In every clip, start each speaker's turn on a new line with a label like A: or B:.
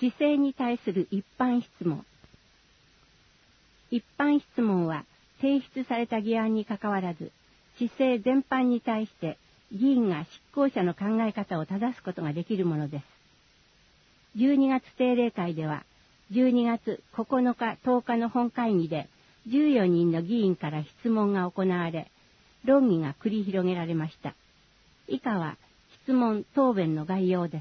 A: 市政に対する一般質問。一般質問は提出された議案にかかわらず、市政全般に対して議員が執行者の考え方を正すことができるものです。12月定例会では、12月9日10日の本会議で14人の議員から質問が行われ、論議が繰り広げられました。以下は質問答弁の概要です。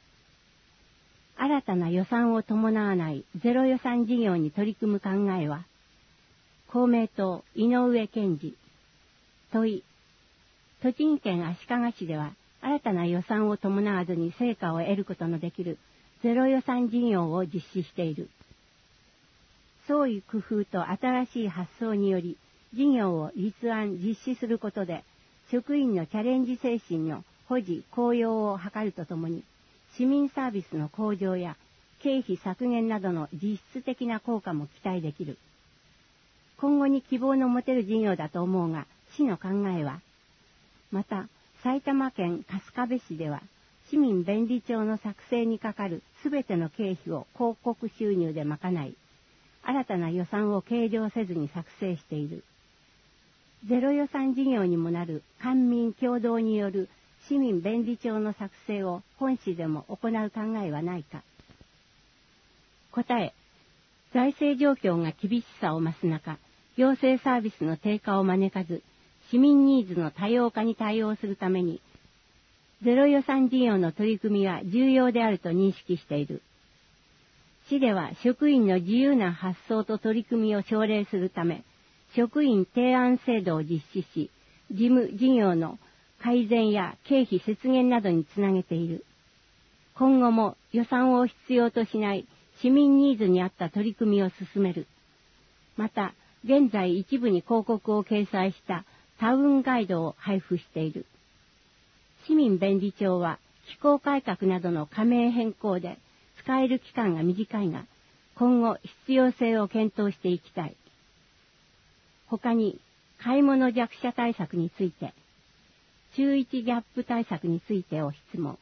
A: 新たな予算を伴わないゼロ予算事業に取り組む考えは、公明党井上健二。問い、栃木県足利市では新たな予算を伴わずに成果を得ることのできるゼロ予算事業を実施している。創意工夫と新しい発想により事業を立案実施することで職員のチャレンジ精神の保持高揚を図るとともに市民サービスの向上や経費削減などの実質的な効果も期待できる。今後に希望の持てる事業だと思うが、市の考えは、また埼玉県春日部市では市民便利帳の作成にかかるすべての経費を広告収入で賄い、新たな予算を計上せずに作成している。ゼロ予算事業にもなる官民共同による市民便利帳の作成を本市でも行う考えはないか。答え、財政状況が厳しさを増す中、行政サービスの低下を招かず、市民ニーズの多様化に対応するために、ゼロ予算事業の取り組みは重要であると認識している。市では職員の自由な発想と取り組みを奨励するため、職員提案制度を実施し、事務事業の改善や経費節減などにつなげている。今後も予算を必要としない市民ニーズに合った取り組みを進める。また、現在一部に広告を掲載したタウンガイドを配布している。市民便利帳は機構改革などの加盟変更で使える期間が短いが、今後必要性を検討していきたい。他に、買い物弱者対策について、中1ギャップ対策についてを質問。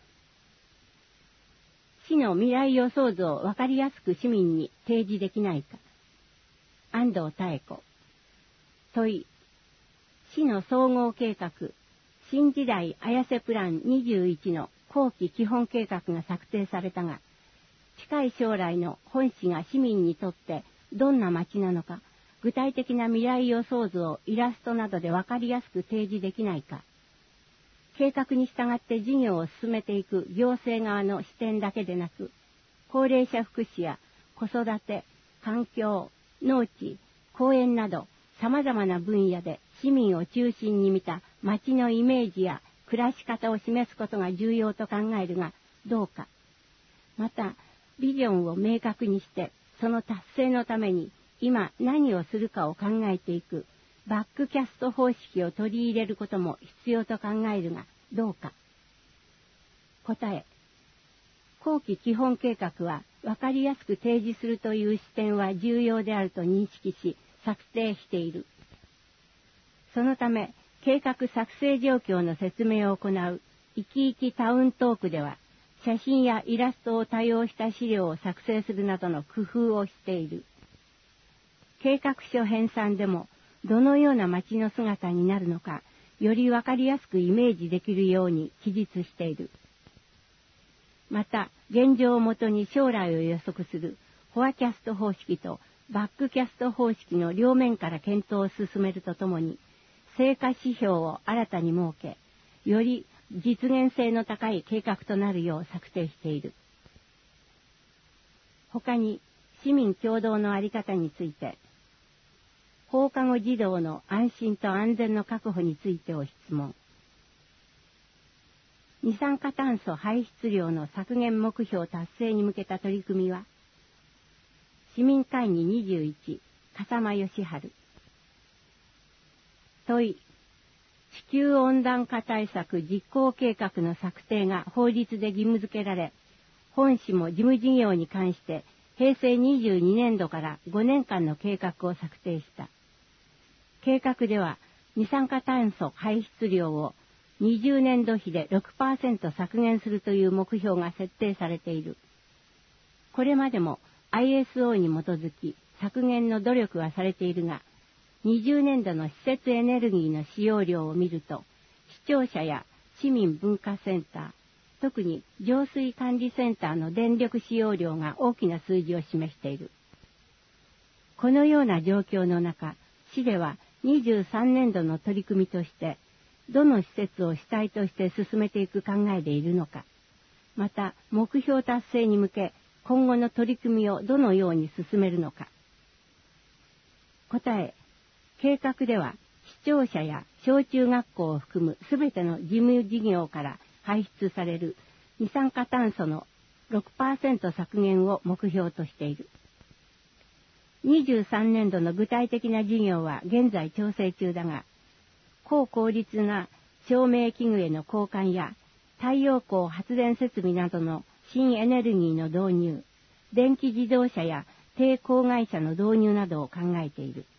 A: 市の未来予想図をわかりやすく市民に提示できないか。安藤妙子。問い、市の総合計画、新時代綾瀬プラン21の後期基本計画が策定されたが、近い将来の本市が市民にとってどんな街なのか、具体的な未来予想図をイラストなどでわかりやすく提示できないか。計画に従って事業を進めていく行政側の視点だけでなく、高齢者福祉や子育て、環境、農地、公園など様々な分野で市民を中心に見た街のイメージや暮らし方を示すことが重要と考えるがどうか。また、ビジョンを明確にして、その達成のために今何をするかを考えていくバックキャスト方式を取り入れることも必要と考えるがどうか。答え、後期基本計画は分かりやすく提示するという視点は重要であると認識し策定している。そのため計画作成状況の説明を行ういきいきタウントークでは写真やイラストを多用した資料を作成するなどの工夫をしている。計画書編纂でもどのような街の姿になるのかより分かりやすくイメージできるように記述している。また現状をもとに将来を予測するフォアキャスト方式とバックキャスト方式の両面から検討を進めるとともに成果指標を新たに設け、より実現性の高い計画となるよう策定している。他に市民共同の在り方について、放課後児童の安心と安全の確保についてを質問。二酸化炭素排出量の削減目標達成に向けた取り組みは、市民会議21、笠間義治。問い、地球温暖化対策実行計画の策定が法律で義務付けられ、本市も事務事業に関して平成22年度から5年間の計画を策定した。計画では二酸化炭素排出量を20年度比で 6% 削減するという目標が設定されている。 これまでも ISO に基づき削減の努力はされているが、20年度の施設エネルギーの使用量を見ると、市庁舎や市民文化センター、特に浄水管理センターの電力使用量が大きな数字を示している。このような状況の中、市では23年度の取り組みとして、どの施設を主体として進めていく考えでいるのか、また目標達成に向け、今後の取り組みをどのように進めるのか。答え、計画では市庁舎や小中学校を含むすべての事務事業から排出される二酸化炭素の 6% 削減を目標としている。23年度の具体的な事業は現在調整中だが、高効率な照明器具への交換や太陽光発電設備などの新エネルギーの導入、電気自動車や低公害車の導入などを考えている。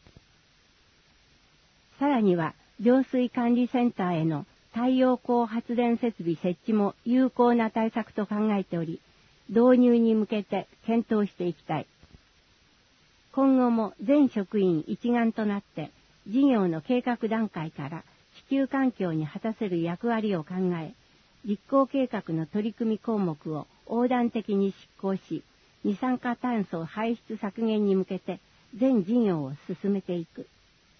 A: さらには浄水管理センターへの太陽光発電設備設置も有効な対策と考えており、導入に向けて検討していきたい。今後も全職員一丸となって事業の計画段階から地球環境に果たせる役割を考え、実行計画の取り組み項目を横断的に執行し、二酸化炭素排出削減に向けて全事業を進めていく。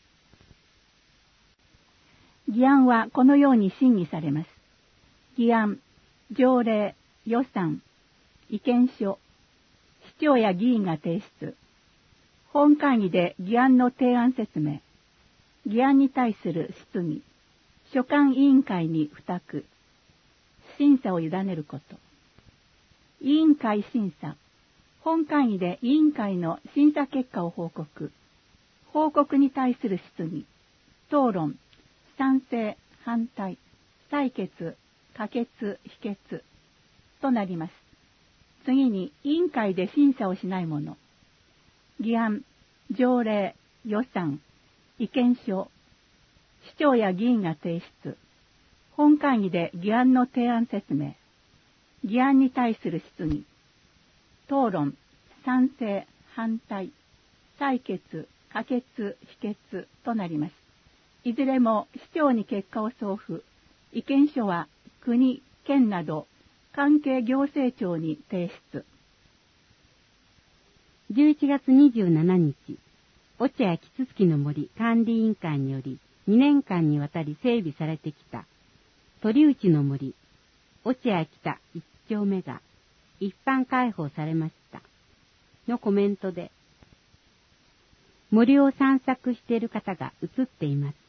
B: 議案はこのように審議されます。議案、条例、予算、意見書、市長や議員が提出。本会議で議案の提案説明。議案に対する質疑。所管委員会に付託。審査を委ねること。委員会審査。本会議で委員会の審査結果を報告。報告に対する質疑。討論。賛成、反対、採決、可決、否決となります。次に委員会で審査をしないもの。議案、条例、予算、意見書、市長や議員が提出。本会議で議案の提案説明。議案に対する質疑。討論、賛成、反対、採決、可決、否決となります。いずれも市長に結果を送付、意見書は国、県など関係行政庁に提出。
A: 11月27日、落合キツツキの森管理委員会により2年間にわたり整備されてきた鳥内の森、落合北1丁目が一般開放されましたのコメントで、森を散策している方が映っています。